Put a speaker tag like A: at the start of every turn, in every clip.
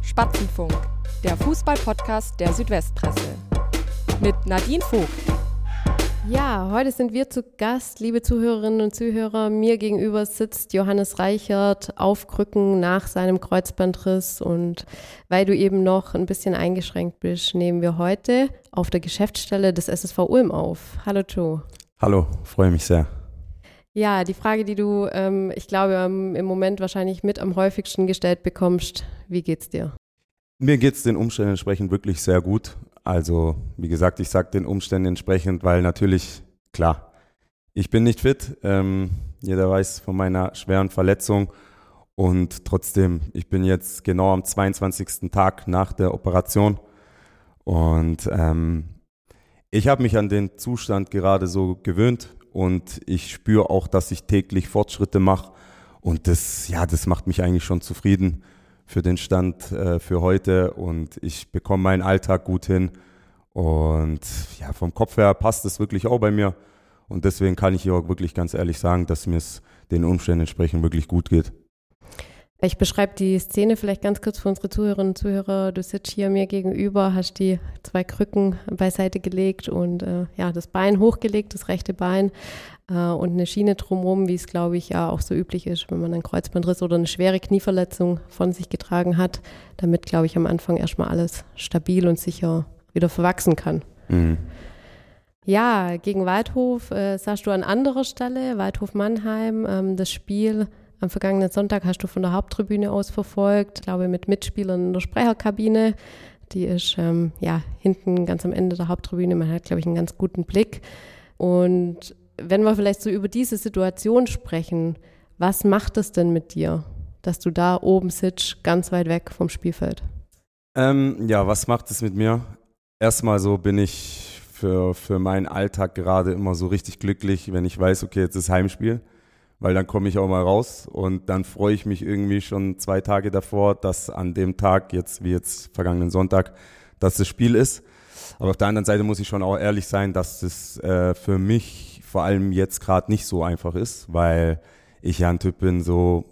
A: Spatzenfunk, der Fußball-Podcast der Südwestpresse. Mit Nadine Vogt.
B: Ja, heute sind wir zu Gast, liebe Zuhörerinnen und Zuhörer. Mir gegenüber sitzt Johannes Reichert auf Krücken nach seinem Kreuzbandriss. Und weil du eben noch ein bisschen eingeschränkt bist, nehmen wir heute auf der Geschäftsstelle des SSV Ulm auf. Hallo Joe.
C: Hallo, freue mich sehr.
B: Ja, die Frage, die du, ich glaube, im Moment wahrscheinlich mit am häufigsten gestellt bekommst, wie geht's dir?
C: Mir geht's den Umständen entsprechend wirklich sehr gut. Also, wie gesagt, ich sage den Umständen entsprechend, weil natürlich, klar, ich bin nicht fit. Jeder weiß von meiner schweren Verletzung. Und trotzdem, ich bin jetzt genau am 22. Tag nach der Operation. Und ich habe mich an den Zustand gerade so gewöhnt. Und ich spüre auch, dass ich täglich Fortschritte mache. Und das macht mich eigentlich schon zufrieden für den Stand für heute. Und ich bekomme meinen Alltag gut hin. Und ja, vom Kopf her passt es wirklich auch bei mir. Und deswegen kann ich hier auch wirklich ganz ehrlich sagen, dass mir es den Umständen entsprechend wirklich gut geht.
B: Ich beschreibe die Szene vielleicht ganz kurz für unsere Zuhörerinnen und Zuhörer. Du sitzt hier mir gegenüber, hast die 2 Krücken beiseite gelegt und das Bein hochgelegt, das rechte Bein und eine Schiene drumherum, wie es, glaube ich, ja auch so üblich ist, wenn man einen Kreuzbandriss oder eine schwere Knieverletzung von sich getragen hat, damit, glaube ich, am Anfang erstmal alles stabil und sicher wieder verwachsen kann.
C: Mhm.
B: Ja, gegen Waldhof saßt du an anderer Stelle, Waldhof Mannheim, das Spiel am vergangenen Sonntag hast du von der Haupttribüne aus verfolgt, ich glaube mit Mitspielern in der Sprecherkabine. Die ist hinten ganz am Ende der Haupttribüne. Man hat, glaube ich, einen ganz guten Blick. Und wenn wir vielleicht so über diese Situation sprechen, was macht es denn mit dir, dass du da oben sitzt, ganz weit weg vom Spielfeld?
C: Was macht es mit mir? Erstmal so bin ich für meinen Alltag gerade immer so richtig glücklich, wenn ich weiß, okay, jetzt ist Heimspiel. Weil dann komme ich auch mal raus und dann freue ich mich irgendwie schon 2 Tage davor, dass an dem Tag, wie jetzt vergangenen Sonntag, dass das Spiel ist. Aber auf der anderen Seite muss ich schon auch ehrlich sein, dass das für mich vor allem jetzt gerade nicht so einfach ist, weil ich ja ein Typ bin,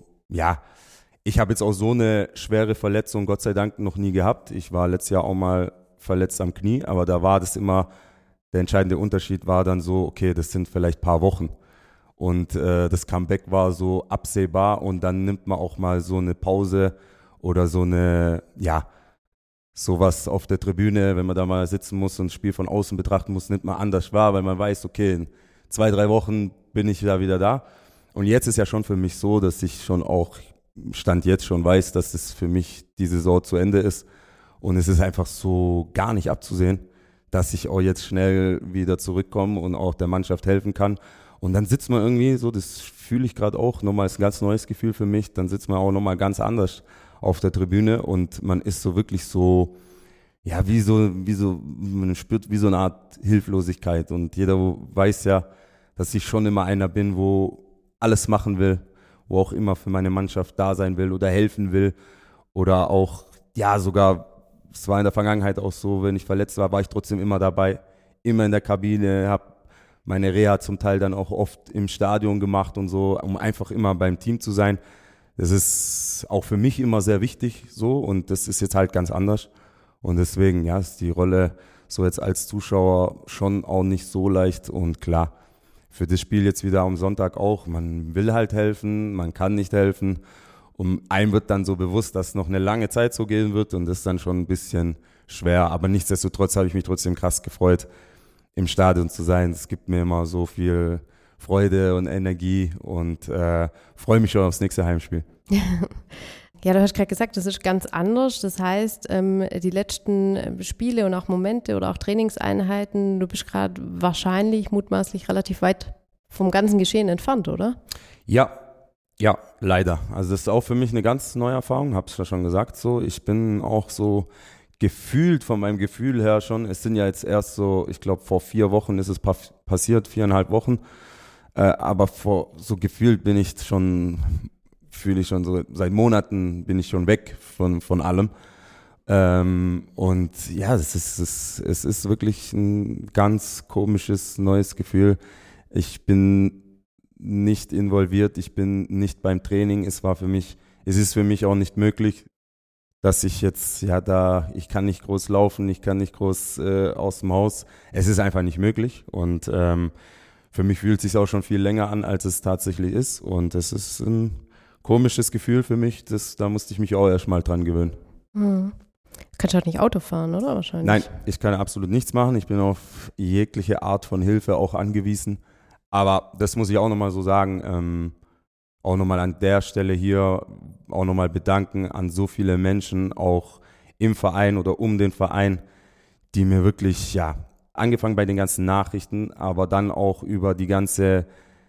C: ich habe jetzt auch so eine schwere Verletzung Gott sei Dank noch nie gehabt. Ich war letztes Jahr auch mal verletzt am Knie, aber da war das immer, der entscheidende Unterschied war dann so, okay, das sind vielleicht ein paar Wochen. Und das Comeback war so absehbar und dann nimmt man auch mal so eine Pause oder sowas auf der Tribüne, wenn man da mal sitzen muss und das Spiel von außen betrachten muss, nimmt man anders wahr, weil man weiß, okay, in 2-3 Wochen bin ich wieder da. Und jetzt ist ja schon für mich so, dass ich schon auch, Stand jetzt schon weiß, dass es für mich die Saison zu Ende ist. Und es ist einfach so gar nicht abzusehen, dass ich auch jetzt schnell wieder zurückkomme und auch der Mannschaft helfen kann. Und dann sitzt man irgendwie so, das fühle ich gerade auch, nochmal ist ein ganz neues Gefühl für mich, dann sitzt man auch nochmal ganz anders auf der Tribüne und man ist so wirklich so, ja, man spürt wie so eine Art Hilflosigkeit und jeder weiß ja, dass ich schon immer einer bin, wo alles machen will, wo auch immer für meine Mannschaft da sein will oder helfen will oder auch, ja, sogar, es war in der Vergangenheit auch so, wenn ich verletzt war ich trotzdem immer dabei, immer in der Kabine, habe meine Reha zum Teil dann auch oft im Stadion gemacht und so, um einfach immer beim Team zu sein. Das ist auch für mich immer sehr wichtig so und das ist jetzt halt ganz anders. Und deswegen, ja, ist die Rolle so jetzt als Zuschauer schon auch nicht so leicht. Und klar, für das Spiel jetzt wieder am Sonntag auch, man will halt helfen, man kann nicht helfen. Und einem wird dann so bewusst, dass noch eine lange Zeit so gehen wird und das ist dann schon ein bisschen schwer. Aber nichtsdestotrotz habe ich mich trotzdem krass gefreut, im Stadion zu sein. Es gibt mir immer so viel Freude und Energie und freue mich schon aufs nächste Heimspiel.
B: Ja, du hast gerade gesagt, das ist ganz anders. Das heißt, die letzten Spiele und auch Momente oder auch Trainingseinheiten, du bist gerade wahrscheinlich mutmaßlich relativ weit vom ganzen Geschehen entfernt, oder?
C: Ja, leider. Also das ist auch für mich eine ganz neue Erfahrung, habe es ja schon gesagt so. Ich bin auch so gefühlt von meinem Gefühl her schon, es sind ja jetzt erst so, ich glaube vor 4 Wochen ist es passiert, 4,5 Wochen, aber so gefühlt fühle ich schon so, seit Monaten bin ich schon weg von allem und ja, es ist wirklich ein ganz komisches, neues Gefühl. Ich bin nicht involviert, ich bin nicht beim Training, es ist für mich auch nicht möglich, dass ich jetzt, ich kann nicht groß laufen, ich kann nicht groß aus dem Haus. Es ist einfach nicht möglich und für mich fühlt es sich auch schon viel länger an, als es tatsächlich ist und es ist ein komisches Gefühl für mich, da musste ich mich auch erst mal dran gewöhnen.
B: Du kannst auch nicht Auto fahren, oder? Wahrscheinlich.
C: Nein, ich kann absolut nichts machen. Ich bin auf jegliche Art von Hilfe auch angewiesen. Aber das muss ich auch nochmal so sagen, auch nochmal an der Stelle hier auch nochmal bedanken an so viele Menschen, auch im Verein oder um den Verein, die mir wirklich, angefangen bei den ganzen Nachrichten, aber dann auch über die ganzen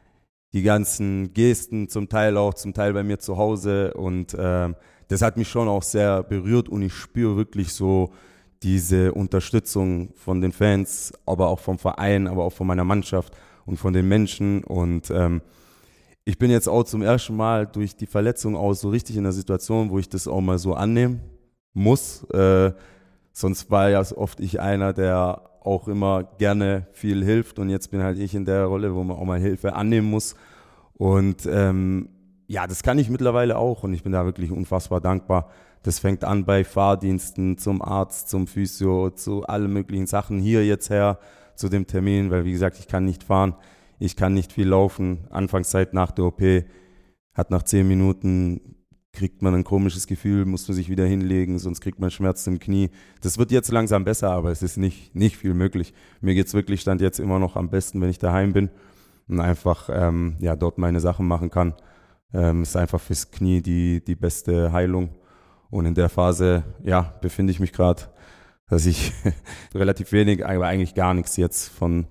C: Gesten, zum Teil bei mir zu Hause und das hat mich schon auch sehr berührt und ich spüre wirklich so diese Unterstützung von den Fans, aber auch vom Verein, aber auch von meiner Mannschaft und von den Menschen und ich bin jetzt auch zum ersten Mal durch die Verletzung auch so richtig in der Situation, wo ich das auch mal so annehmen muss. Sonst war ja oft ich einer, der auch immer gerne viel hilft und jetzt bin halt ich in der Rolle, wo man auch mal Hilfe annehmen muss. Und das kann ich mittlerweile auch und ich bin da wirklich unfassbar dankbar. Das fängt an bei Fahrdiensten, zum Arzt, zum Physio, zu allen möglichen Sachen hier jetzt her, zu dem Termin, weil wie gesagt, ich kann nicht fahren. Ich kann nicht viel laufen. Anfangszeit nach der OP hat nach 10 Minuten, kriegt man ein komisches Gefühl, muss man sich wieder hinlegen, sonst kriegt man Schmerzen im Knie. Das wird jetzt langsam besser, aber es ist nicht viel möglich. Mir geht's wirklich Stand jetzt immer noch am besten, wenn ich daheim bin und einfach dort meine Sachen machen kann. Ist einfach fürs Knie die beste Heilung. Und in der Phase, befinde ich mich gerade, dass ich relativ wenig, aber eigentlich gar nichts jetzt von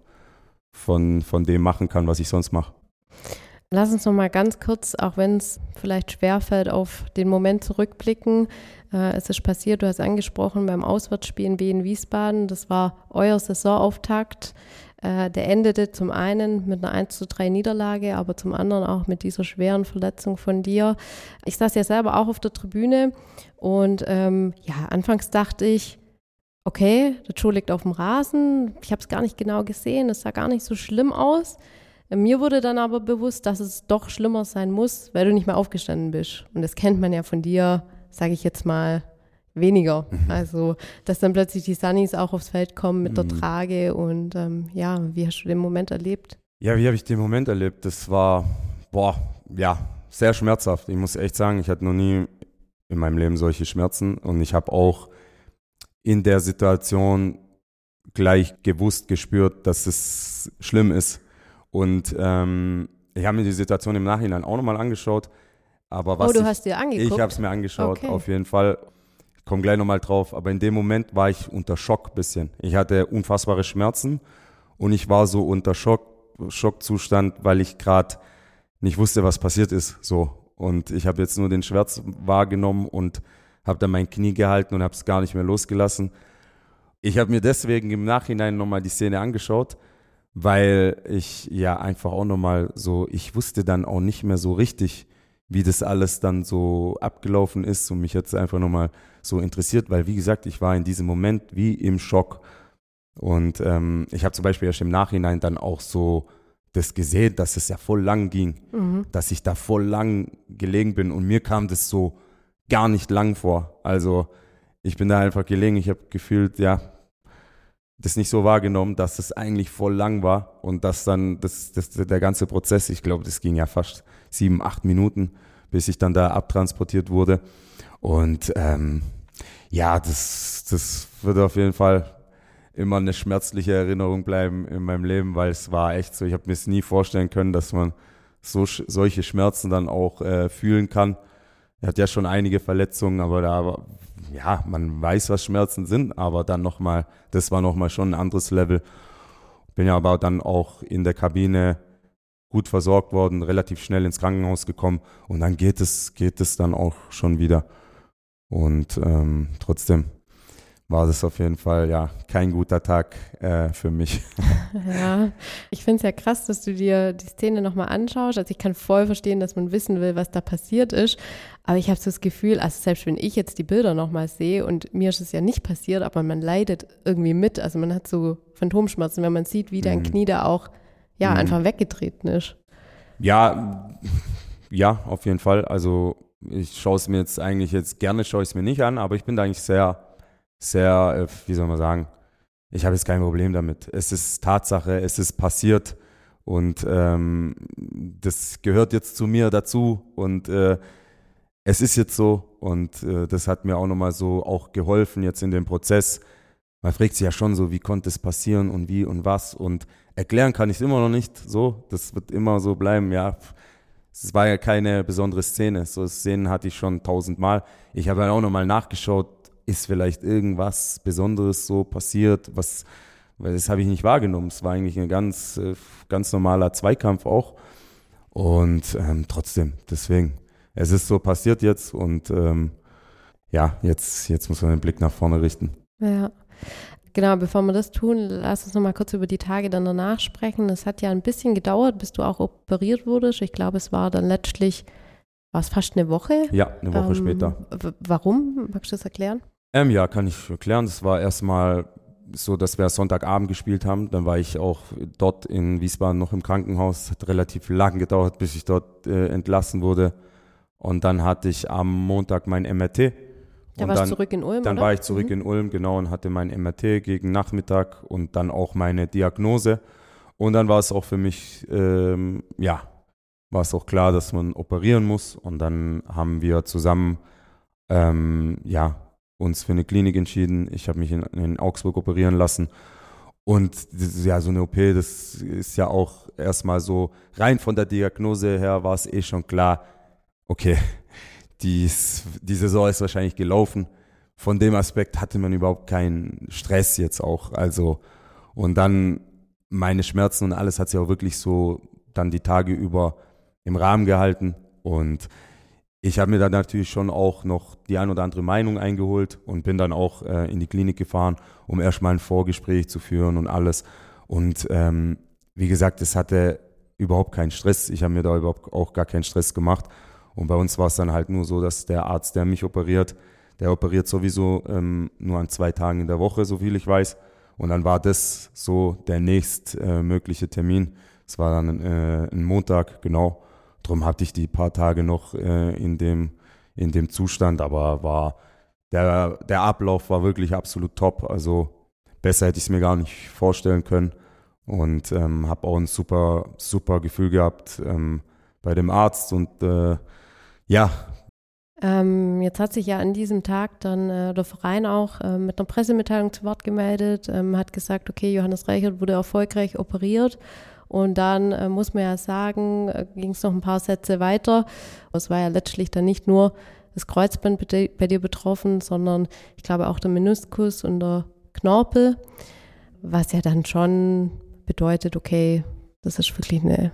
C: dem machen kann, was ich sonst mache.
B: Lass uns noch mal ganz kurz, auch wenn es vielleicht schwerfällt, auf den Moment zurückblicken. Es ist passiert, du hast angesprochen, beim Auswärtsspiel in Wien Wiesbaden. Das war euer Saisonauftakt. Der endete zum einen mit einer 1:3 Niederlage, aber zum anderen auch mit dieser schweren Verletzung von dir. Ich saß ja selber auch auf der Tribüne und anfangs dachte ich, okay, der Joe liegt auf dem Rasen, ich habe es gar nicht genau gesehen, es sah gar nicht so schlimm aus. Mir wurde dann aber bewusst, dass es doch schlimmer sein muss, weil du nicht mehr aufgestanden bist. Und das kennt man ja von dir, sage ich jetzt mal, weniger. Also, dass dann plötzlich die Sunnies auch aufs Feld kommen mit der Trage und wie hast du den Moment erlebt?
C: Ja, wie habe ich den Moment erlebt? Das war, sehr schmerzhaft. Ich muss echt sagen, ich hatte noch nie in meinem Leben solche Schmerzen und ich habe auch in der Situation gleich gespürt, dass es schlimm ist. Und ich habe mir die Situation im Nachhinein auch nochmal angeschaut. Aber
B: du hast dir angeguckt?
C: Ich habe es mir angeschaut,
B: okay.
C: Auf jeden Fall. Ich komme gleich nochmal drauf. Aber in dem Moment war ich unter Schock ein bisschen. Ich hatte unfassbare Schmerzen und ich war so unter Schockzustand, weil ich gerade nicht wusste, was passiert ist. So. Und ich habe jetzt nur den Schmerz wahrgenommen und habe dann mein Knie gehalten und habe es gar nicht mehr losgelassen. Ich habe mir deswegen im Nachhinein nochmal die Szene angeschaut, weil ich einfach auch nochmal so, ich wusste dann auch nicht mehr so richtig, wie das alles dann so abgelaufen ist und mich hat es einfach nochmal so interessiert, weil wie gesagt, ich war in diesem Moment wie im Schock und ich habe zum Beispiel erst im Nachhinein dann auch so das gesehen, dass es ja voll lang ging, dass ich da voll lang gelegen bin und mir kam das so gar nicht lang vor. Also ich bin da einfach gelegen, ich habe gefühlt, das nicht so wahrgenommen, dass es eigentlich voll lang war und dass dann der ganze Prozess, ich glaube, das ging ja fast 7-8 Minuten, bis ich dann da abtransportiert wurde. Und das wird auf jeden Fall immer eine schmerzliche Erinnerung bleiben in meinem Leben, weil es war echt so, ich habe mir es nie vorstellen können, dass man solche Schmerzen dann auch fühlen kann. Er hat ja schon einige Verletzungen, aber man weiß, was Schmerzen sind, aber dann nochmal, das war nochmal schon ein anderes Level. Bin ja aber dann auch in der Kabine gut versorgt worden, relativ schnell ins Krankenhaus gekommen und dann geht es dann auch schon wieder. Und trotzdem war das auf jeden Fall kein guter Tag für mich.
B: Ja, ich finde es ja krass, dass du dir die Szene nochmal anschaust. Also ich kann voll verstehen, dass man wissen will, was da passiert ist. Aber ich habe so das Gefühl, also selbst wenn ich jetzt die Bilder nochmal sehe und mir ist es ja nicht passiert, aber man leidet irgendwie mit. Also man hat so Phantomschmerzen, wenn man sieht, wie dein Knie da auch einfach weggetreten ist.
C: Ja, auf jeden Fall. Also ich schaue es mir jetzt eigentlich gerne schaue ich es mir nicht an, aber ich bin da eigentlich sehr, sehr, wie soll man sagen, ich habe jetzt kein Problem damit. Es ist Tatsache, es ist passiert und das gehört jetzt zu mir dazu und es ist jetzt so und das hat mir auch nochmal so auch geholfen jetzt in dem Prozess. Man fragt sich ja schon so, wie konnte es passieren und wie und was und erklären kann ich es immer noch nicht so. Das wird immer so bleiben, ja. Es war ja keine besondere Szene. So Szenen hatte ich schon 1000-mal. Ich habe dann auch nochmal nachgeschaut, ist vielleicht irgendwas Besonderes so passiert, weil das habe ich nicht wahrgenommen. Es war eigentlich ein ganz normaler Zweikampf auch. Und trotzdem, deswegen, es ist so passiert jetzt und jetzt muss man den Blick nach vorne richten.
B: Ja, genau, bevor wir das tun, lass uns noch mal kurz über die Tage dann danach sprechen. Es hat ja ein bisschen gedauert, bis du auch operiert wurdest. Ich glaube, es war dann letztlich, war es fast eine Woche?
C: Ja, eine Woche später.
B: Warum? Magst du das erklären?
C: Ja, kann ich erklären. Das war erstmal so, dass wir Sonntagabend gespielt haben. Dann war ich auch dort in Wiesbaden noch im Krankenhaus. Hat relativ lang gedauert, bis ich dort entlassen wurde. Und dann hatte ich am Montag mein MRT.
B: Da warst du zurück in Ulm,
C: Dann
B: oder?
C: war ich zurück in Ulm, genau, und hatte mein MRT gegen Nachmittag und dann auch meine Diagnose. Und dann war es auch für mich, war es auch klar, dass man operieren muss. Und dann haben wir zusammen, uns für eine Klinik entschieden. Ich habe mich in Augsburg operieren lassen. Und ja, so eine OP, das ist ja auch erstmal so, rein von der Diagnose her war es schon klar, okay, die Saison ist wahrscheinlich gelaufen. Von dem Aspekt hatte man überhaupt keinen Stress jetzt auch. Also, und dann meine Schmerzen und alles hat sich auch wirklich so dann die Tage über im Rahmen gehalten. Und ich habe mir dann natürlich schon auch noch die ein oder andere Meinung eingeholt und bin dann auch in die Klinik gefahren, um erstmal ein Vorgespräch zu führen und alles. Und wie gesagt, es hatte überhaupt keinen Stress. Ich habe mir da überhaupt auch gar keinen Stress gemacht. Und bei uns war es dann halt nur so, dass der Arzt, der mich operiert, der operiert sowieso nur an 2 Tagen in der Woche, so viel ich weiß. Und dann war das so der nächstmögliche Termin. Es war dann ein Montag, genau. Darum hatte ich die paar Tage noch in dem Zustand, aber der Ablauf war wirklich absolut top. Also besser hätte ich es mir gar nicht vorstellen können. Und habe auch ein super, super Gefühl gehabt bei dem Arzt und
B: Jetzt hat sich ja an diesem Tag dann der Verein auch mit einer Pressemitteilung zu Wort gemeldet, hat gesagt, okay, Johannes Reichert wurde erfolgreich operiert und dann muss man ja sagen, ging es noch ein paar Sätze weiter. Es war ja letztlich dann nicht nur das Kreuzband bei dir betroffen, sondern ich glaube auch der Meniskus und der Knorpel, was ja dann schon bedeutet, okay, das ist wirklich eine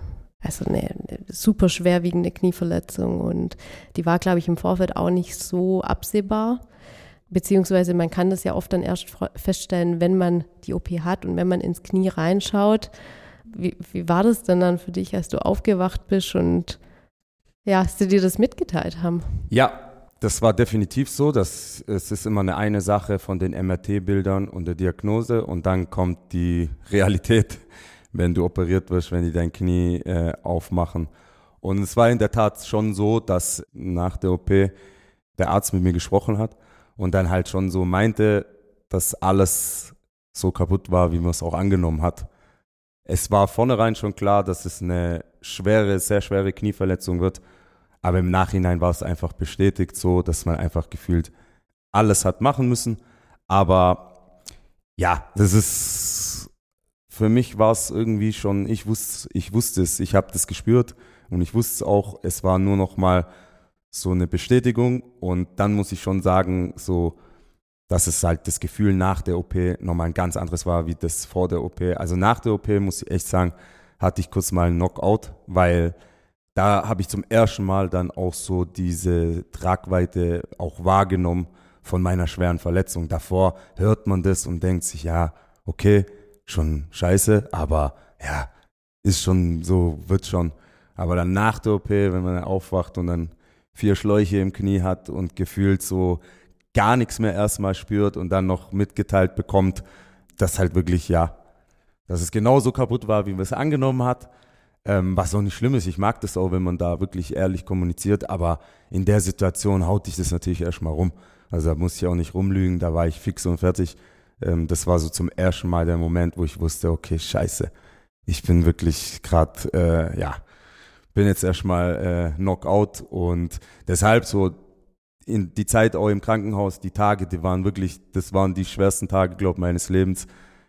B: super schwerwiegende Knieverletzung und die war, glaube ich, im Vorfeld auch nicht so absehbar. Beziehungsweise man kann das ja oft dann erst feststellen, wenn man die OP hat und wenn man ins Knie reinschaut. Wie war das denn dann für dich, als du aufgewacht bist und ja, sie dir das mitgeteilt haben?
C: Ja, das war definitiv so. Es ist immer eine Sache von den MRT-Bildern und der Diagnose und dann kommt die Realität, wenn du operiert wirst, wenn die dein Knie aufmachen. Und es war in der Tat schon so, dass nach der OP der Arzt mit mir gesprochen hat und dann halt schon so meinte, dass alles so kaputt war, wie man es auch angenommen hat. Es war vornherein schon klar, dass es eine sehr schwere Knieverletzung wird, aber im Nachhinein war es einfach bestätigt so, dass man einfach gefühlt alles hat machen müssen. Aber ja, für mich war es irgendwie schon, ich wusste es, ich habe das gespürt und ich wusste es auch, es war nur noch mal so eine Bestätigung und dann muss ich schon sagen, so, dass es halt das Gefühl nach der OP nochmal ein ganz anderes war, wie das vor der OP. Also nach der OP, muss ich echt sagen, hatte ich kurz mal einen Knockout, weil da habe ich zum ersten Mal dann auch so diese Tragweite auch wahrgenommen von meiner schweren Verletzung. Davor hört man das und denkt sich, ja, okay, schon scheiße, aber ja, ist schon so, wird schon. Aber dann nach der OP, wenn man aufwacht und dann 4 Schläuche im Knie hat und gefühlt so gar nichts mehr erstmal spürt und dann noch mitgeteilt bekommt, dass halt wirklich, ja, dass es genauso kaputt war, wie man es angenommen hat. Was auch nicht schlimm ist. Ich mag das auch, wenn man da wirklich ehrlich kommuniziert, aber in der Situation haut dich das natürlich erstmal rum. Also da musste ich auch nicht rumlügen, da war ich fix und fertig. Das war so zum ersten Mal der Moment, wo ich wusste, okay, scheiße, ich bin wirklich gerade, bin jetzt erstmal Knockout und deshalb so in die Zeit auch im Krankenhaus, die Tage, das waren die schwersten Tage, glaube ich, meines Lebens.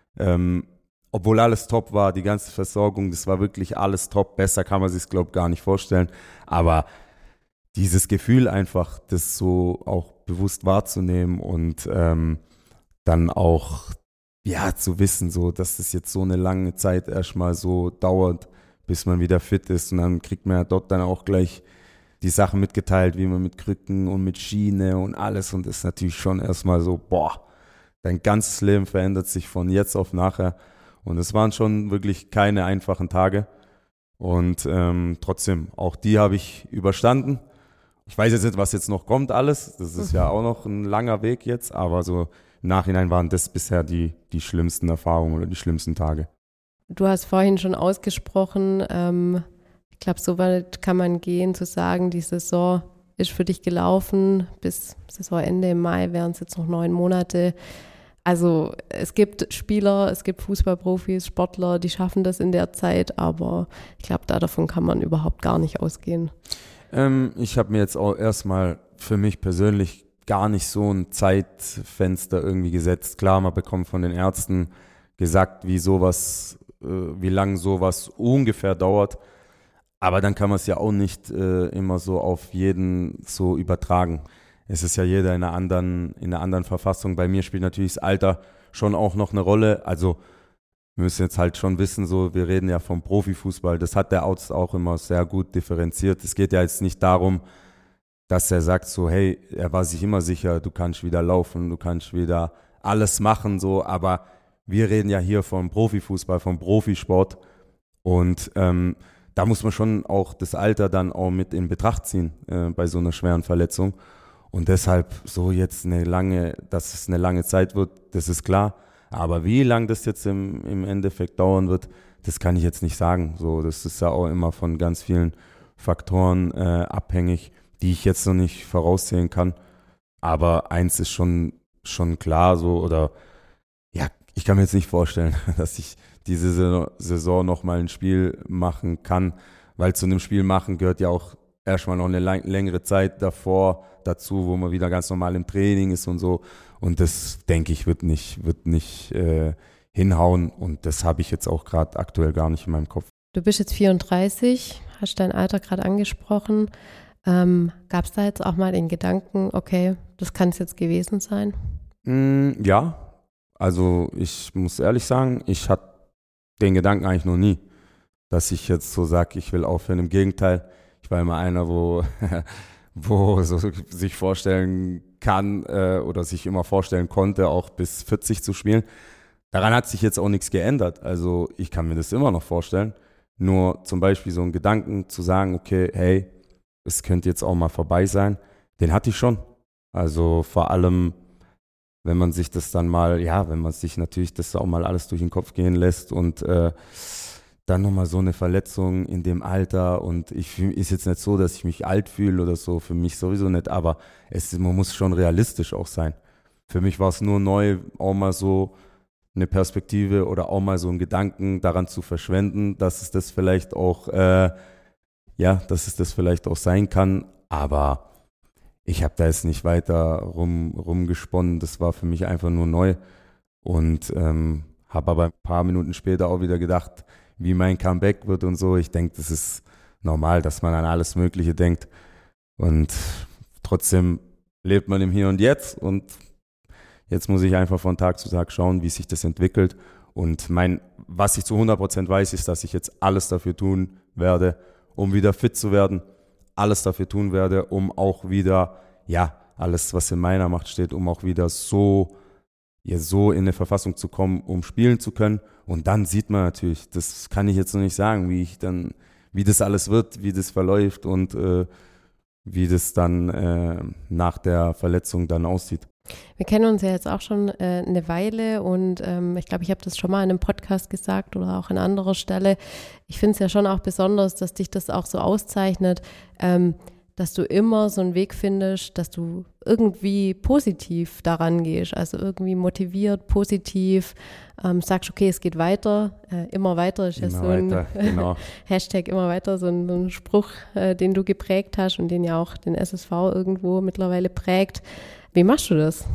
C: Obwohl alles top war, die ganze Versorgung, das war wirklich alles top. Besser kann man sich, glaube ich, gar nicht vorstellen. Aber dieses Gefühl einfach, das so auch bewusst wahrzunehmen und dann auch zu wissen, so, dass es jetzt so eine lange Zeit erstmal so dauert, bis man wieder fit ist. Und dann kriegt man ja dort dann auch gleich die Sachen mitgeteilt, wie man mit Krücken und mit Schiene und alles. Und das ist natürlich schon erstmal so, dein ganzes Leben verändert sich von jetzt auf nachher. Und es waren schon wirklich keine einfachen Tage. Und trotzdem, auch die habe ich überstanden. Ich weiß jetzt nicht, was jetzt noch kommt alles. Das ist ja auch noch ein langer Weg jetzt. Aber so im Nachhinein waren das bisher die schlimmsten Erfahrungen oder die schlimmsten Tage.
B: Du hast vorhin schon ausgesprochen, ich glaube, so weit kann man gehen, zu sagen, die Saison ist für dich gelaufen. Bis Saisonende im Mai wären es jetzt noch 9 Monate. Also es gibt Spieler, es gibt Fußballprofis, Sportler, die schaffen das in der Zeit, aber ich glaube, davon kann man überhaupt gar nicht ausgehen.
C: Ich habe mir jetzt auch erstmal für mich persönlich gar nicht so ein Zeitfenster irgendwie gesetzt. Klar, man bekommt von den Ärzten gesagt, wie lange sowas ungefähr dauert, aber dann kann man es ja auch nicht immer so auf jeden so übertragen. Es ist ja jeder in einer anderen Verfassung. Bei mir spielt natürlich das Alter schon auch noch eine Rolle. Also wir müssen jetzt halt schon wissen, so, wir reden ja vom Profifußball. Das hat der Arzt auch immer sehr gut differenziert. Es geht ja jetzt nicht darum, dass er sagt so, hey, er war sich immer sicher, du kannst wieder laufen, du kannst wieder alles machen, so. Aber wir reden ja hier vom Profifußball, vom Profisport. Und da muss man schon auch das Alter dann auch mit in Betracht ziehen bei so einer schweren Verletzung. Und deshalb so jetzt dass es eine lange Zeit wird, das ist klar. Aber wie lang das jetzt im Endeffekt dauern wird, das kann ich jetzt nicht sagen. So, das ist ja auch immer von ganz vielen Faktoren abhängig, die ich jetzt noch nicht voraussehen kann. Aber eins ist schon klar, so, oder ja, ich kann mir jetzt nicht vorstellen, dass ich diese Saison nochmal ein Spiel machen kann, weil zu einem Spiel machen gehört ja auch erstmal noch eine längere Zeit dazu, wo man wieder ganz normal im Training ist und so. Und das, denke ich, wird nicht hinhauen. Und das habe ich jetzt auch gerade aktuell gar nicht in meinem Kopf.
B: Du bist jetzt 34, hast dein Alter gerade angesprochen. Gab es da jetzt auch mal den Gedanken, okay, das kann es jetzt gewesen sein?
C: Ja, also ich muss ehrlich sagen, ich hatte den Gedanken eigentlich noch nie, dass ich jetzt so sage, ich will aufhören. Im Gegenteil, ich war immer einer, wo so sich vorstellen kann oder sich immer vorstellen konnte, auch bis 40 zu spielen. Daran hat sich jetzt auch nichts geändert. Also ich kann mir das immer noch vorstellen. Nur zum Beispiel so einen Gedanken zu sagen, okay, hey, es könnte jetzt auch mal vorbei sein, den hatte ich schon. Also vor allem, wenn man sich das dann mal, wenn man sich natürlich das auch mal alles durch den Kopf gehen lässt und dann nochmal so eine Verletzung in dem Alter und ist jetzt nicht so, dass ich mich alt fühle oder so, für mich sowieso nicht, aber man muss schon realistisch auch sein. Für mich war es nur neu, auch mal so eine Perspektive oder auch mal so einen Gedanken daran zu verschwenden, dass es das vielleicht auch, sein kann, aber ich habe da jetzt nicht weiter rumgesponnen, das war für mich einfach nur neu und habe aber ein paar Minuten später auch wieder gedacht, wie mein Comeback wird und so. Ich denke, das ist normal, dass man an alles Mögliche denkt und trotzdem lebt man im Hier und Jetzt und jetzt muss ich einfach von Tag zu Tag schauen, wie sich das entwickelt und was ich zu 100% weiß, ist, dass ich jetzt alles dafür tun werde, um wieder fit zu werden, alles dafür tun werde, um auch wieder, alles, was in meiner Macht steht, um auch wieder so in eine Verfassung zu kommen, um spielen zu können. Und dann sieht man natürlich, das kann ich jetzt noch nicht sagen, wie das alles wird, wie das verläuft und wie das dann nach der Verletzung dann aussieht.
B: Wir kennen uns ja jetzt auch schon eine Weile und ich glaube, ich habe das schon mal in einem Podcast gesagt oder auch an anderer Stelle. Ich finde es ja schon auch besonders, dass dich das auch so auszeichnet, dass du immer so einen Weg findest, dass du irgendwie positiv daran gehst, also irgendwie motiviert, positiv, sagst, okay, es geht weiter, immer weiter ist ja so ein
C: genau.
B: Hashtag immer weiter, so ein Spruch, den du geprägt hast und den ja auch den SSV irgendwo mittlerweile prägt. Wie machst du das?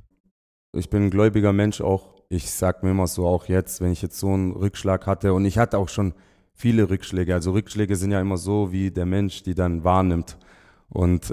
C: Ich bin ein gläubiger Mensch auch. Ich sag mir immer so, auch jetzt, wenn ich jetzt so einen Rückschlag hatte, und ich hatte auch schon viele Rückschläge. Also Rückschläge sind ja immer so, wie der Mensch die dann wahrnimmt. Und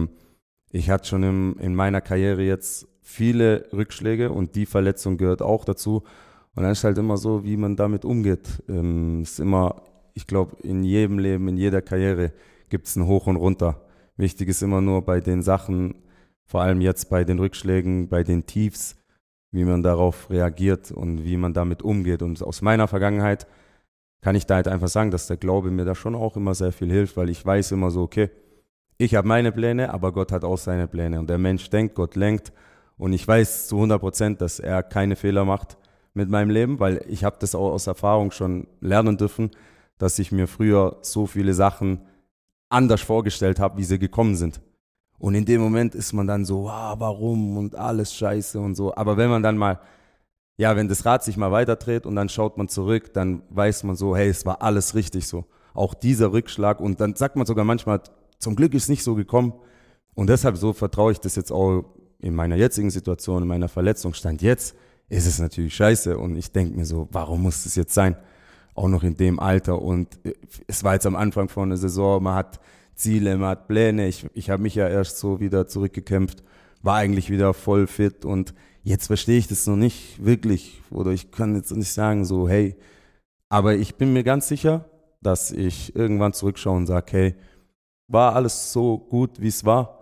C: ich hatte schon in meiner Karriere jetzt viele Rückschläge und die Verletzung gehört auch dazu. Und dann ist halt immer so, wie man damit umgeht. Ist immer, ich glaube, in jedem Leben, in jeder Karriere gibt es ein Hoch und Runter. Wichtig ist immer nur bei den Sachen, vor allem jetzt bei den Rückschlägen, bei den Tiefs, wie man darauf reagiert und wie man damit umgeht. Und aus meiner Vergangenheit kann ich da halt einfach sagen, dass der Glaube mir da schon auch immer sehr viel hilft, weil ich weiß immer so, okay, ich habe meine Pläne, aber Gott hat auch seine Pläne. Und der Mensch denkt, Gott lenkt. Und ich weiß zu 100%, dass er keine Fehler macht mit meinem Leben, weil ich habe das auch aus Erfahrung schon lernen dürfen, dass ich mir früher so viele Sachen anders vorgestellt habe, wie sie gekommen sind. Und in dem Moment ist man dann so, warum und alles scheiße und so. Aber wenn man dann mal, wenn das Rad sich mal weiterdreht und dann schaut man zurück, dann weiß man so, hey, es war alles richtig so. Auch dieser Rückschlag und dann sagt man sogar manchmal, zum Glück ist es nicht so gekommen. Und deshalb so vertraue ich das jetzt auch in meiner jetzigen Situation, in meiner Verletzungsstand. Jetzt ist es natürlich scheiße und ich denke mir so, warum muss das jetzt sein? Auch noch in dem Alter und es war jetzt am Anfang von der Saison, man hat Ziele, man hat Pläne. Ich habe mich ja erst so wieder zurückgekämpft, war eigentlich wieder voll fit und jetzt verstehe ich das noch nicht wirklich oder ich kann jetzt nicht sagen so, hey, aber ich bin mir ganz sicher, dass ich irgendwann zurückschaue und sage, hey, war alles so gut, wie es war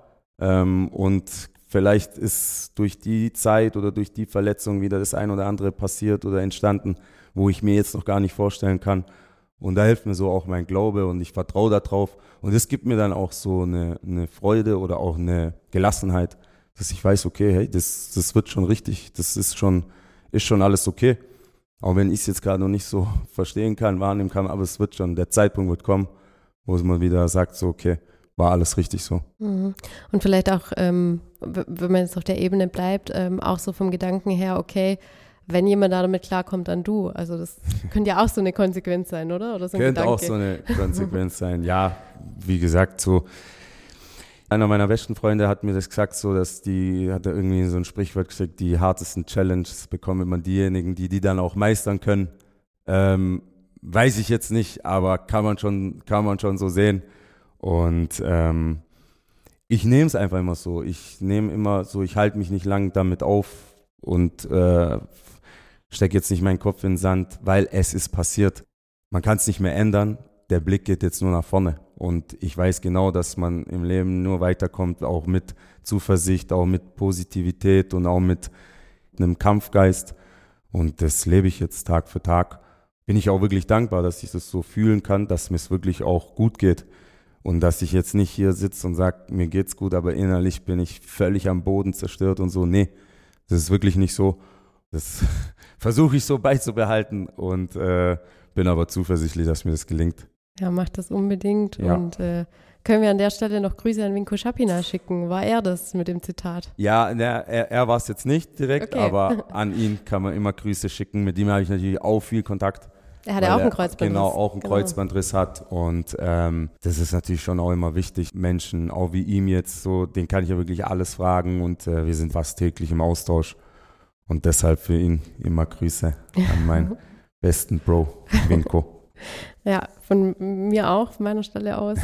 C: und vielleicht ist durch die Zeit oder durch die Verletzung wieder das ein oder andere passiert oder entstanden, wo ich mir jetzt noch gar nicht vorstellen kann. Und da hilft mir so auch mein Glaube und ich vertraue darauf. Und es gibt mir dann auch so eine Freude oder auch eine Gelassenheit, dass ich weiß, okay, hey, das wird schon richtig, das ist schon alles okay. Auch wenn ich es jetzt gerade noch nicht so verstehen kann, wahrnehmen kann, aber es wird schon, der Zeitpunkt wird kommen, wo man wieder sagt, so okay, war alles richtig so.
B: Und vielleicht auch, wenn man jetzt auf der Ebene bleibt, auch so vom Gedanken her, okay, wenn jemand damit klarkommt, dann du. Also das könnte ja auch so eine Konsequenz sein, oder so ein
C: könnte
B: Gedanke.
C: Auch so eine Konsequenz sein. Ja, wie gesagt, so einer meiner besten Freunde hat mir das gesagt, so dass hat er irgendwie so ein Sprichwort gesagt, die hartesten Challenges bekommen immer diejenigen, die dann auch meistern können. Weiß ich jetzt nicht, aber kann man schon so sehen. Und ich nehme es einfach immer so. Ich halte mich nicht lang damit auf und stecke jetzt nicht meinen Kopf in den Sand, weil es ist passiert. Man kann es nicht mehr ändern. Der Blick geht jetzt nur nach vorne. Und ich weiß genau, dass man im Leben nur weiterkommt, auch mit Zuversicht, auch mit Positivität und auch mit einem Kampfgeist. Und das lebe ich jetzt Tag für Tag. Bin ich auch wirklich dankbar, dass ich das so fühlen kann, dass mir es wirklich auch gut geht. Und dass ich jetzt nicht hier sitze und sage, mir geht's gut, aber innerlich bin ich völlig am Boden zerstört und so. Nee, das ist wirklich nicht so. Das versuche ich so beizubehalten und bin aber zuversichtlich, dass mir das gelingt.
B: Ja, mach das unbedingt.
C: Ja.
B: Und können wir an der Stelle noch Grüße an Vinko Schapina schicken? War er das mit dem Zitat?
C: Ja, er war es jetzt nicht direkt,
B: okay.
C: Aber an ihn kann man immer Grüße schicken. Mit ihm habe ich natürlich auch viel Kontakt.
B: Er hat ja auch einen Kreuzbandriss.
C: Genau, auch einen Kreuzbandriss hat. Und das ist natürlich schon auch immer wichtig. Menschen, auch wie ihm jetzt, so, den kann ich ja wirklich alles fragen. Und wir sind fast täglich im Austausch. Und deshalb für ihn immer Grüße an meinen besten Bro, Vinko.
B: Ja, von mir auch, von meiner Stelle aus.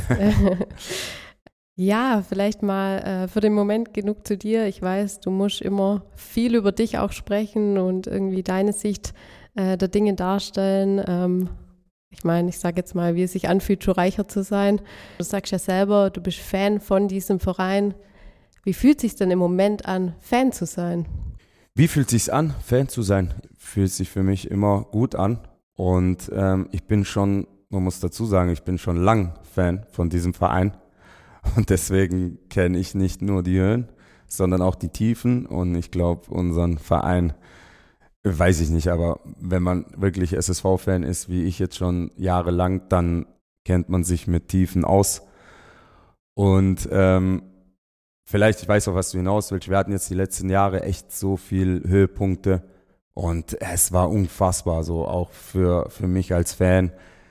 B: Ja, vielleicht mal für den Moment genug zu dir. Ich weiß, du musst immer viel über dich auch sprechen und irgendwie deine Sicht der Dinge darstellen. Ich meine, ich sage jetzt mal, wie es sich anfühlt, schon reicher zu sein. Du sagst ja selber, du bist Fan von diesem Verein. Wie fühlt es sich denn im Moment an, Fan zu sein?
C: Wie fühlt es sich an, Fan zu sein? Fühlt sich für mich immer gut an. Und ich bin schon, man muss dazu sagen, ich bin schon lang Fan von diesem Verein. Und deswegen kenne ich nicht nur die Höhen, sondern auch die Tiefen. Und ich glaube, unseren Verein, weiß ich nicht, aber wenn man wirklich SSV-Fan ist, wie ich jetzt schon jahrelang, dann kennt man sich mit Tiefen aus. Und vielleicht, ich weiß auch, was du hinaus willst, wir hatten jetzt die letzten Jahre echt so viel Höhepunkte und es war unfassbar, so auch für mich als Fan,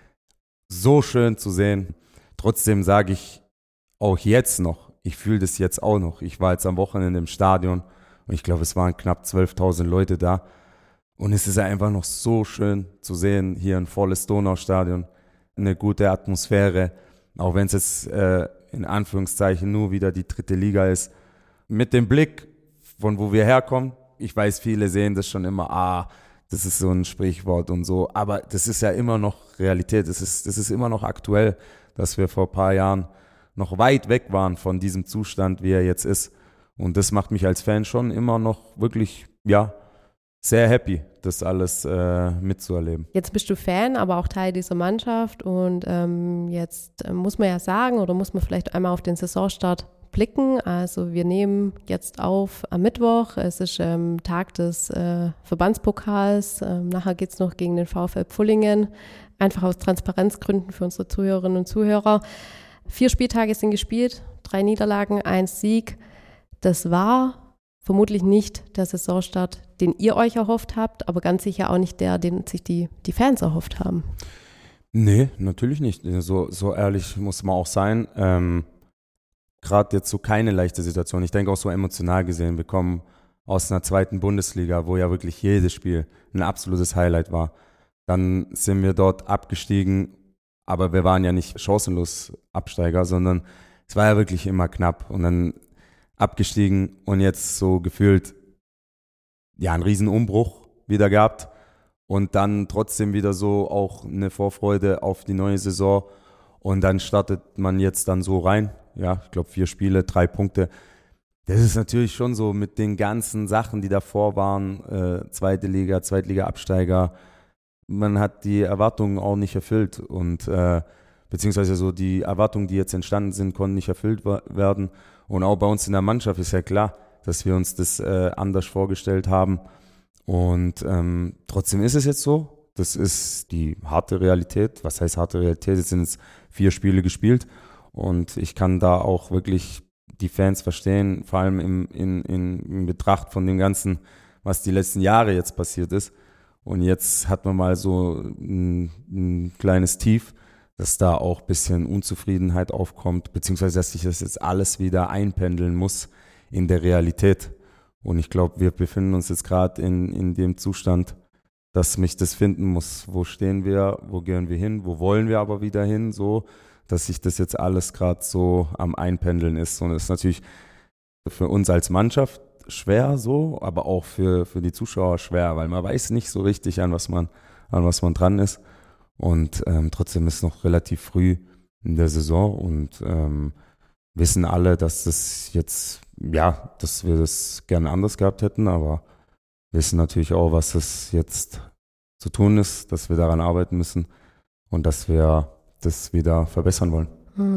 C: so schön zu sehen. Trotzdem sage ich auch jetzt noch, ich fühle das jetzt auch noch. Ich war jetzt am Wochenende im Stadion und ich glaube, es waren knapp 12.000 Leute da. Und es ist einfach noch so schön zu sehen, hier ein volles Donaustadion, eine gute Atmosphäre, auch wenn es jetzt in Anführungszeichen nur wieder die 3. Liga ist. Mit dem Blick, von wo wir herkommen, ich weiß, viele sehen das schon immer, das ist so ein Sprichwort und so, aber das ist ja immer noch Realität, das ist immer noch aktuell, dass wir vor ein paar Jahren noch weit weg waren von diesem Zustand, wie er jetzt ist. Und das macht mich als Fan schon immer noch wirklich, sehr happy, das alles mitzuerleben.
B: Jetzt bist du Fan, aber auch Teil dieser Mannschaft und jetzt muss man ja sagen oder muss man vielleicht einmal auf den Saisonstart blicken. Also wir nehmen jetzt auf am Mittwoch, es ist Tag des Verbandspokals, nachher geht es noch gegen den VfL Pfullingen, einfach aus Transparenzgründen für unsere Zuhörerinnen und Zuhörer. 4 Spieltage sind gespielt, 3 Niederlagen, 1 Sieg. Das war vermutlich nicht der Saisonstart, den ihr euch erhofft habt, aber ganz sicher auch nicht der, den sich die Fans erhofft haben.
C: Nee, natürlich nicht. So ehrlich muss man auch sein. Gerade jetzt so keine leichte Situation. Ich denke auch so emotional gesehen, wir kommen aus einer 2. Bundesliga, wo ja wirklich jedes Spiel ein absolutes Highlight war. Dann sind wir dort abgestiegen, aber wir waren ja nicht chancenlos Absteiger, sondern es war ja wirklich immer knapp. Und dann abgestiegen und jetzt so gefühlt, einen riesen Umbruch wieder gehabt und dann trotzdem wieder so auch eine Vorfreude auf die neue Saison und dann startet man jetzt dann so rein, ich glaube 4 Spiele, 3 Punkte. Das ist natürlich schon so mit den ganzen Sachen, die davor waren, 2. Liga, Zweitliga-Absteiger, man hat die Erwartungen auch nicht erfüllt und beziehungsweise so die Erwartungen, die jetzt entstanden sind, konnten nicht erfüllt werden. Und auch bei uns in der Mannschaft ist ja klar, dass wir uns das anders vorgestellt haben. Und trotzdem ist es jetzt so. Das ist die harte Realität. Was heißt harte Realität? Jetzt sind 4 Spiele gespielt. Und ich kann da auch wirklich die Fans verstehen, vor allem in Betracht von dem Ganzen, was die letzten Jahre jetzt passiert ist. Und jetzt hat man mal so ein kleines Tief, dass da auch ein bisschen Unzufriedenheit aufkommt, beziehungsweise dass sich das jetzt alles wieder einpendeln muss in der Realität. Und ich glaube, wir befinden uns jetzt gerade in dem Zustand, dass mich das finden muss. Wo stehen wir, wo gehen wir hin, wo wollen wir aber wieder hin, so, dass sich das jetzt alles gerade so am Einpendeln ist. Und das ist natürlich für uns als Mannschaft schwer so, aber auch für die Zuschauer schwer, weil man weiß nicht so richtig, an was man dran ist. Und trotzdem ist es noch relativ früh in der Saison und wissen alle, dass das jetzt, dass wir das gerne anders gehabt hätten, aber wissen natürlich auch, was es jetzt zu tun ist, dass wir daran arbeiten müssen und dass wir das wieder verbessern wollen.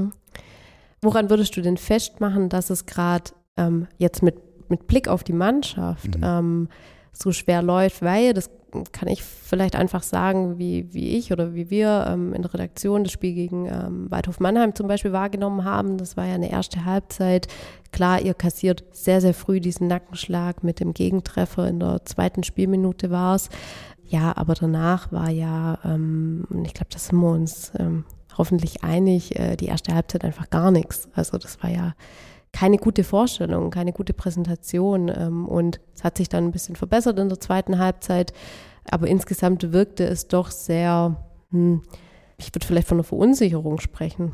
B: Woran würdest du denn festmachen, dass es gerade jetzt mit Blick auf die Mannschaft so schwer läuft, weil das kann ich vielleicht einfach sagen, wie ich oder wie wir in der Redaktion das Spiel gegen Waldhof Mannheim zum Beispiel wahrgenommen haben. Das war ja eine erste Halbzeit. Klar, ihr kassiert sehr, sehr früh diesen Nackenschlag mit dem Gegentreffer. In der 2. Spielminute war es. Ja, aber danach war ja, und ich glaube, da sind wir uns hoffentlich einig, die erste Halbzeit einfach gar nichts. Also das war ja keine gute Vorstellung, keine gute Präsentation und es hat sich dann ein bisschen verbessert in der 2. Halbzeit, aber insgesamt wirkte es doch sehr, ich würde vielleicht von einer Verunsicherung sprechen.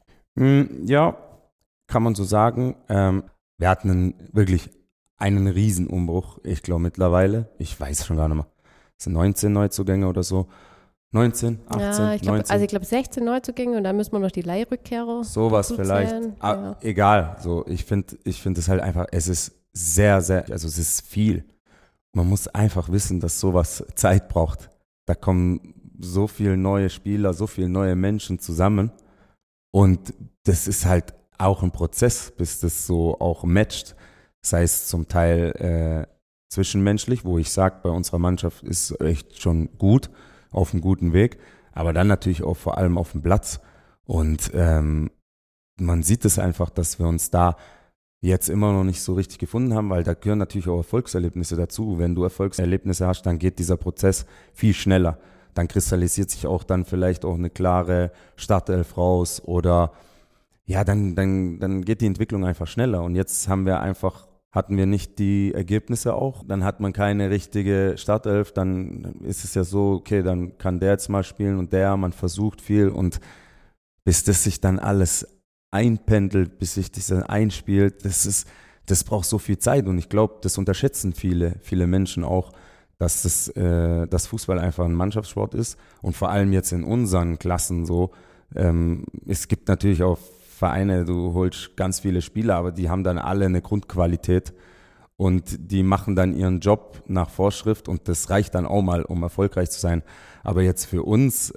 C: Ja, kann man so sagen. Wir hatten wirklich einen Riesenumbruch, ich glaube mittlerweile, ich weiß schon gar nicht mehr, es sind 19 Neuzugänge oder so. 19, 18,
B: ja, ich glaub,
C: 19.
B: Also ich glaube 16 Neuzugänge und dann müssen wir noch die Leihrückkehrer
C: sowas vielleicht. Ja. Egal, so ich finde es halt einfach, es ist sehr, sehr, also es ist viel. Man muss einfach wissen, dass sowas Zeit braucht. Da kommen so viele neue Spieler, so viele neue Menschen zusammen und das ist halt auch ein Prozess, bis das so auch matcht. sei es zum Teil zwischenmenschlich, wo ich sage, bei unserer Mannschaft ist echt schon gut, auf einem guten Weg, aber dann natürlich auch vor allem auf dem Platz. Und man sieht es einfach, dass wir uns da jetzt immer noch nicht so richtig gefunden haben, weil da gehören natürlich auch Erfolgserlebnisse dazu. Wenn du Erfolgserlebnisse hast, dann geht dieser Prozess viel schneller. Dann kristallisiert sich auch dann vielleicht auch eine klare Startelf raus oder ja, dann geht die Entwicklung einfach schneller. Und jetzt hatten wir nicht die Ergebnisse auch. Dann hat man keine richtige Startelf. Dann ist es ja so, okay, dann kann der jetzt mal spielen und man versucht viel und bis das sich dann alles einpendelt, bis sich das dann einspielt, das braucht so viel Zeit und ich glaube, das unterschätzen viele Menschen auch, dass dass Fußball einfach ein Mannschaftssport ist und vor allem jetzt in unseren Klassen so. Es gibt natürlich auch Vereine, du holst ganz viele Spieler, aber die haben dann alle eine Grundqualität und die machen dann ihren Job nach Vorschrift und das reicht dann auch mal, um erfolgreich zu sein. Aber jetzt für uns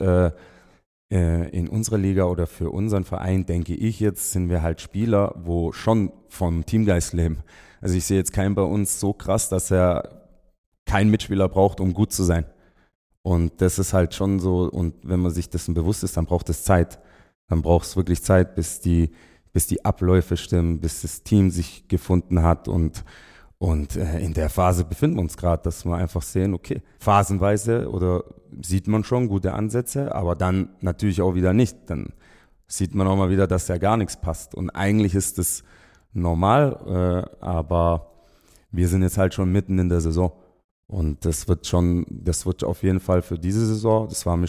C: in unserer Liga oder für unseren Verein, denke ich jetzt, sind wir halt Spieler, wo schon vom Teamgeist leben. Also ich sehe jetzt keinen bei uns so krass, dass er keinen Mitspieler braucht, um gut zu sein. Und das ist halt schon so, und wenn man sich dessen bewusst ist, dann braucht es Zeit. Dann braucht es wirklich Zeit, bis die Abläufe stimmen, bis das Team sich gefunden hat und in der Phase befinden wir uns gerade, dass wir einfach sehen, okay, phasenweise oder sieht man schon gute Ansätze, aber dann natürlich auch wieder nicht. Dann sieht man auch mal wieder, dass ja gar nichts passt. Und eigentlich ist das normal, aber wir sind jetzt halt schon mitten in der Saison. Und das wird auf jeden Fall für diese Saison, das war mir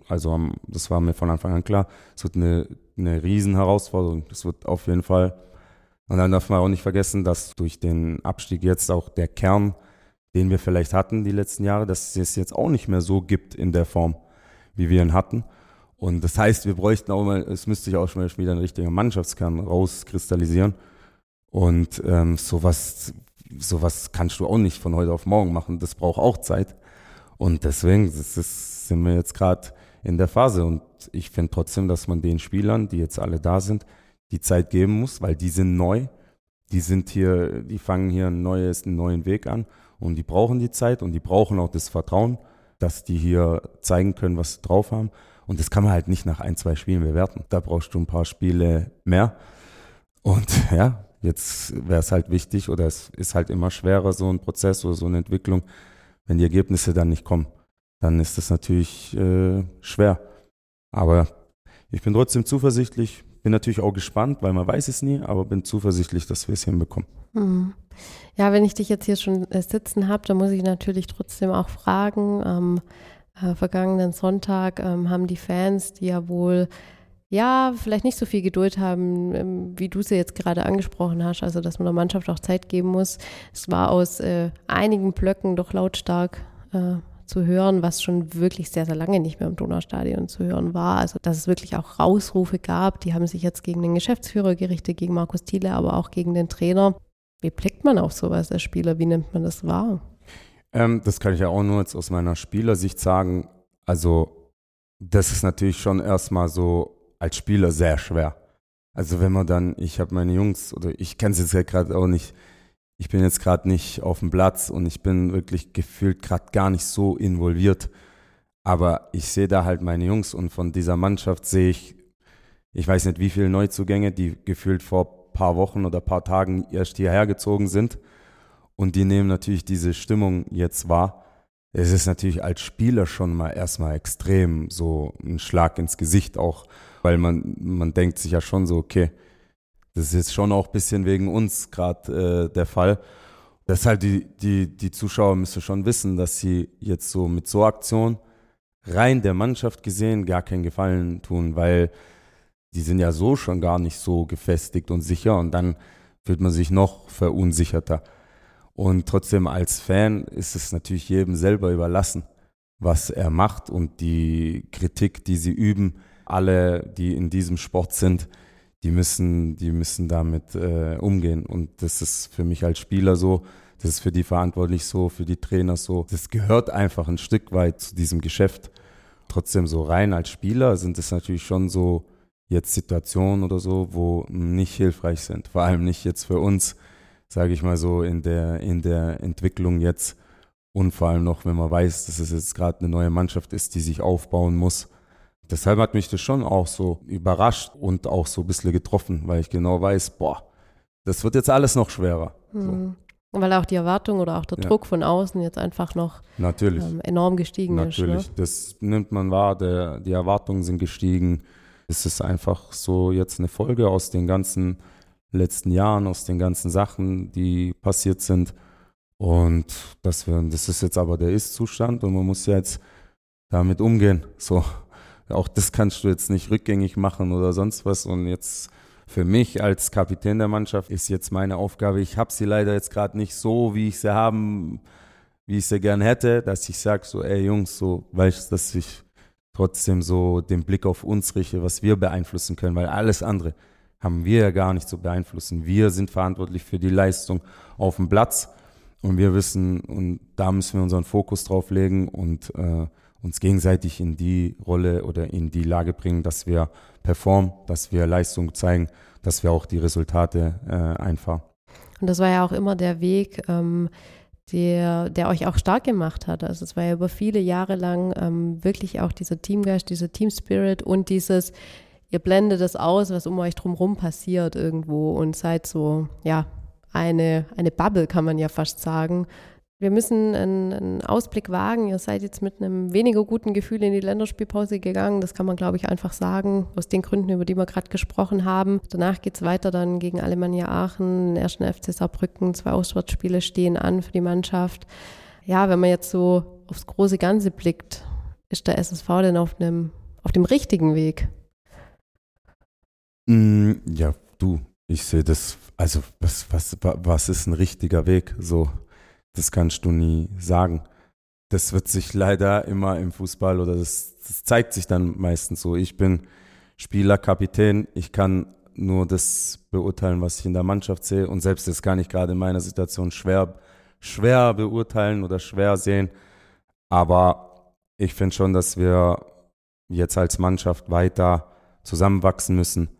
C: von Anfang an klar, es wird eine riesen Herausforderung. Das wird auf jeden Fall. Und dann darf man auch nicht vergessen, dass durch den Abstieg jetzt auch der Kern, den wir vielleicht hatten die letzten Jahre, dass es jetzt auch nicht mehr so gibt in der Form, wie wir ihn hatten. Und das heißt, wir bräuchten auch mal, es müsste sich auch schon wieder ein richtiger Mannschaftskern rauskristallisieren. Und sowas kannst du auch nicht von heute auf morgen machen. Das braucht auch Zeit. Und deswegen sind wir jetzt gerade in der Phase. Und ich finde trotzdem, dass man den Spielern, die jetzt alle da sind, die Zeit geben muss, weil die sind neu. Die fangen hier einen neuen Weg an. Und die brauchen die Zeit und die brauchen auch das Vertrauen, dass die hier zeigen können, was sie drauf haben. Und das kann man halt nicht nach 1-2 Spielen bewerten. Da brauchst du ein paar Spiele mehr. Und ja, jetzt wäre es halt wichtig oder es ist halt immer schwerer, so ein Prozess oder so eine Entwicklung, wenn die Ergebnisse dann nicht kommen. Dann ist das natürlich schwer. Aber ich bin trotzdem zuversichtlich, bin natürlich auch gespannt, weil man weiß es nie, aber bin zuversichtlich, dass wir es hinbekommen.
B: Ja, wenn ich dich jetzt hier schon sitzen habe, dann muss ich natürlich trotzdem auch fragen. Am vergangenen Sonntag haben die Fans, die ja wohl vielleicht nicht so viel Geduld haben, wie du sie jetzt gerade angesprochen hast, also dass man der Mannschaft auch Zeit geben muss. Es war aus einigen Blöcken doch lautstark zu hören, was schon wirklich sehr, sehr lange nicht mehr im Donaustadion zu hören war. Also dass es wirklich auch Rausrufe gab, die haben sich jetzt gegen den Geschäftsführer gerichtet, gegen Markus Thiele, aber auch gegen den Trainer. Wie blickt man auf sowas als Spieler? Wie nimmt man das wahr?
C: Das kann ich ja auch nur jetzt aus meiner Spielersicht sagen. Also das ist natürlich schon erstmal so als Spieler sehr schwer. Also wenn man ich habe meine Jungs, oder ich kenne es jetzt ja gerade auch nicht, ich bin jetzt gerade nicht auf dem Platz und ich bin wirklich gefühlt gerade gar nicht so involviert. Aber ich sehe da halt meine Jungs und von dieser Mannschaft sehe ich weiß nicht wie viele Neuzugänge, die gefühlt vor ein paar Wochen oder ein paar Tagen erst hierher gezogen sind. Und die nehmen natürlich diese Stimmung jetzt wahr. Es ist natürlich als Spieler schon mal erstmal extrem so ein Schlag ins Gesicht auch, weil man denkt sich ja schon so, okay, das ist jetzt schon auch ein bisschen wegen uns gerade der Fall. Das ist halt die Zuschauer müssen schon wissen, dass sie jetzt so mit so Aktion rein der Mannschaft gesehen gar keinen Gefallen tun, weil die sind ja so schon gar nicht so gefestigt und sicher und dann fühlt man sich noch verunsicherter. Und trotzdem als Fan ist es natürlich jedem selber überlassen, was er macht und die Kritik, die sie üben, alle, die in diesem Sport sind, die müssen damit umgehen. Und das ist für mich als Spieler so, das ist für die verantwortlich so, für die Trainer so. Das gehört einfach ein Stück weit zu diesem Geschäft. Trotzdem so rein als Spieler sind es natürlich schon so jetzt Situationen oder so, wo nicht hilfreich sind. Vor allem nicht jetzt für uns, sage ich mal so, in der Entwicklung jetzt. Und vor allem noch, wenn man weiß, dass es jetzt gerade eine neue Mannschaft ist, die sich aufbauen muss. Deshalb hat mich das schon auch so überrascht und auch so ein bisschen getroffen, weil ich genau weiß, das wird jetzt alles noch schwerer. So.
B: Weil auch die Erwartung oder auch der Druck von außen jetzt einfach noch enorm gestiegen ist.
C: Natürlich, das nimmt man wahr, die Erwartungen sind gestiegen. Es ist einfach so jetzt eine Folge aus den ganzen letzten Jahren, aus den ganzen Sachen, die passiert sind. Und das ist jetzt aber der Ist-Zustand und man muss ja jetzt damit umgehen. So, auch das kannst du jetzt nicht rückgängig machen oder sonst was. Und jetzt für mich als Kapitän der Mannschaft ist jetzt meine Aufgabe, ich habe sie leider jetzt gerade nicht so, wie ich sie gern hätte, dass ich sage so, ey Jungs, so weißt du, dass ich trotzdem so den Blick auf uns richte, was wir beeinflussen können, weil alles andere haben wir ja gar nicht zu beeinflussen. Wir sind verantwortlich für die Leistung auf dem Platz und wir wissen, und da müssen wir unseren Fokus drauf legen und uns gegenseitig in die Rolle oder in die Lage bringen, dass wir performen, dass wir Leistung zeigen, dass wir auch die Resultate einfahren.
B: Und das war ja auch immer der Weg, der euch auch stark gemacht hat. Also es war ja über viele Jahre lang wirklich auch dieser Teamgeist, dieser Team-Spirit und dieses, ihr blendet das aus, was um euch drumherum passiert irgendwo und seid so, ja, eine Bubble, kann man ja fast sagen. Wir müssen einen Ausblick wagen. Ihr seid jetzt mit einem weniger guten Gefühl in die Länderspielpause gegangen. Das kann man, glaube ich, einfach sagen, aus den Gründen, über die wir gerade gesprochen haben. Danach geht es weiter dann gegen Alemannia Aachen, den 1. FC Saarbrücken. 2 Auswärtsspiele stehen an für die Mannschaft. Ja, wenn man jetzt so aufs große Ganze blickt, ist der SSV denn auf dem richtigen Weg?
C: Ja, ich sehe das, also was ist ein richtiger Weg? So, das kannst du nie sagen. Das wird sich leider immer im Fußball oder das zeigt sich dann meistens so. Ich bin Spieler, Kapitän, ich kann nur das beurteilen, was ich in der Mannschaft sehe und selbst das kann ich gerade in meiner Situation schwer beurteilen oder schwer sehen. Aber ich finde schon, dass wir jetzt als Mannschaft weiter zusammenwachsen müssen,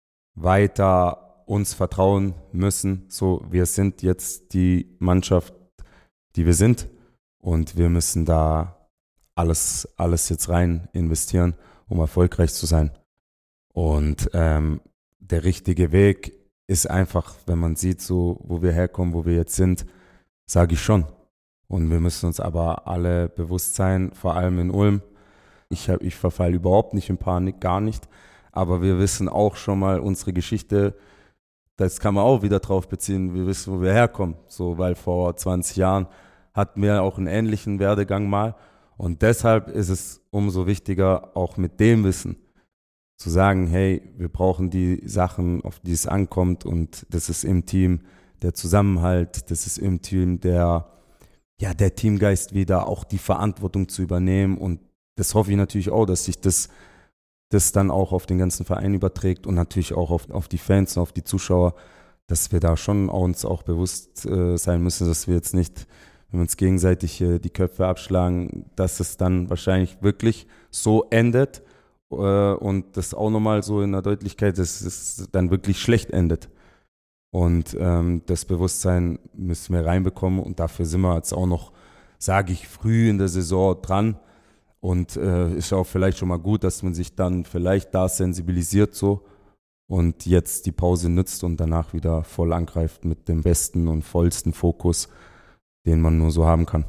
C: weiter uns vertrauen müssen. So, wir sind jetzt die Mannschaft, die wir sind und wir müssen da alles jetzt rein investieren, um erfolgreich zu sein. Und der richtige Weg ist einfach, wenn man sieht, so wo wir herkommen, wo wir jetzt sind, sage ich schon. Und wir müssen uns aber alle bewusst sein, vor allem in Ulm. Ich verfalle überhaupt nicht in Panik, gar nicht. Aber wir wissen auch schon mal unsere Geschichte, das kann man auch wieder drauf beziehen, wir wissen, wo wir herkommen. So, weil vor 20 Jahren hatten wir auch einen ähnlichen Werdegang mal. Und deshalb ist es umso wichtiger, auch mit dem Wissen zu sagen, hey, wir brauchen die Sachen, auf die es ankommt. Und das ist im Team der Zusammenhalt, das ist im Team der Teamgeist wieder, auch die Verantwortung zu übernehmen. Und das hoffe ich natürlich auch, dass sich das dann auch auf den ganzen Verein überträgt und natürlich auch auf die Fans und auf die Zuschauer, dass wir da schon uns auch bewusst sein müssen, dass wir jetzt nicht, wenn wir uns gegenseitig die Köpfe abschlagen, dass es dann wahrscheinlich wirklich so endet und das auch nochmal so in der Deutlichkeit, dass es dann wirklich schlecht endet. Und das Bewusstsein müssen wir reinbekommen und dafür sind wir jetzt auch noch, sage ich, früh in der Saison dran. Und ist auch vielleicht schon mal gut, dass man sich dann vielleicht da sensibilisiert so und jetzt die Pause nutzt und danach wieder voll angreift mit dem besten und vollsten Fokus, den man nur so haben kann.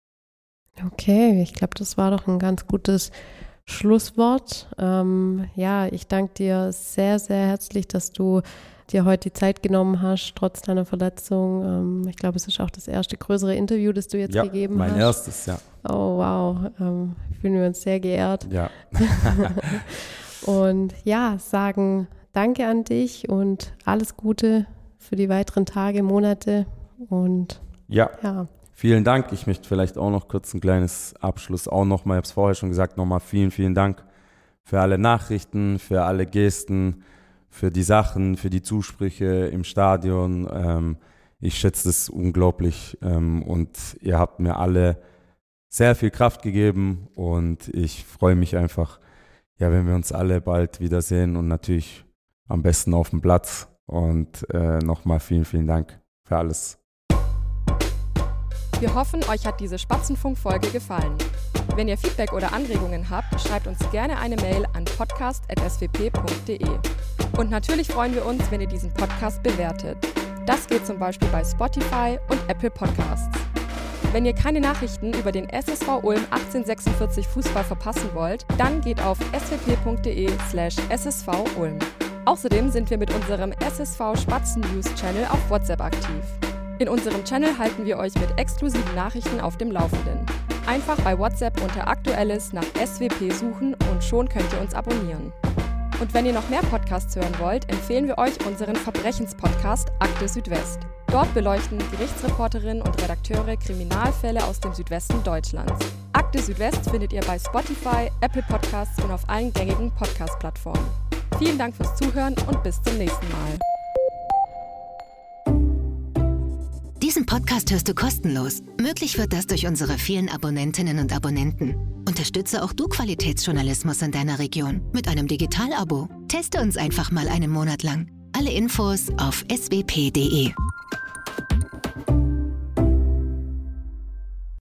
B: Okay, ich glaube, das war doch ein ganz gutes Schlusswort. Ich danke dir sehr, sehr herzlich, dass du dir heute die Zeit genommen hast, trotz deiner Verletzung. Ich glaube, es ist auch das erste größere Interview, das du jetzt gegeben hast.
C: Mein erstes, ja.
B: Oh, wow. Fühlen wir uns sehr geehrt.
C: Ja.
B: Und sagen Danke an dich und alles Gute für die weiteren Tage, Monate. Und
C: vielen Dank. Ich möchte vielleicht auch noch kurz ein kleines Abschluss auch nochmal, ich habe es vorher schon gesagt, nochmal vielen, vielen Dank für alle Nachrichten, für alle Gesten, für die Sachen, für die Zusprüche im Stadion. Ich schätze das unglaublich und ihr habt mir alle sehr viel Kraft gegeben und ich freue mich einfach, wenn wir uns alle bald wiedersehen und natürlich am besten auf dem Platz und nochmal vielen, vielen Dank für alles.
A: Wir hoffen, euch hat diese Spatzenfunk-Folge gefallen. Wenn ihr Feedback oder Anregungen habt, schreibt uns gerne eine Mail an podcast@swp.de. Und natürlich freuen wir uns, wenn ihr diesen Podcast bewertet. Das geht zum Beispiel bei Spotify und Apple Podcasts. Wenn ihr keine Nachrichten über den SSV Ulm 1846 Fußball verpassen wollt, dann geht auf swp.de/ssv Ulm. Außerdem sind wir mit unserem SSV Spatzen News Channel auf WhatsApp aktiv. In unserem Channel halten wir euch mit exklusiven Nachrichten auf dem Laufenden. Einfach bei WhatsApp unter Aktuelles nach SWP suchen und schon könnt ihr uns abonnieren. Und wenn ihr noch mehr Podcasts hören wollt, empfehlen wir euch unseren Verbrechenspodcast Akte Südwest. Dort beleuchten Gerichtsreporterinnen und Redakteure Kriminalfälle aus dem Südwesten Deutschlands. Akte Südwest findet ihr bei Spotify, Apple Podcasts und auf allen gängigen Podcast-Plattformen. Vielen Dank fürs Zuhören und bis zum nächsten Mal.
D: Diesen Podcast hörst du kostenlos. Möglich wird das durch unsere vielen Abonnentinnen und Abonnenten. Unterstütze auch du Qualitätsjournalismus in deiner Region mit einem Digital-Abo. Teste uns einfach mal einen Monat lang. Alle Infos auf swp.de.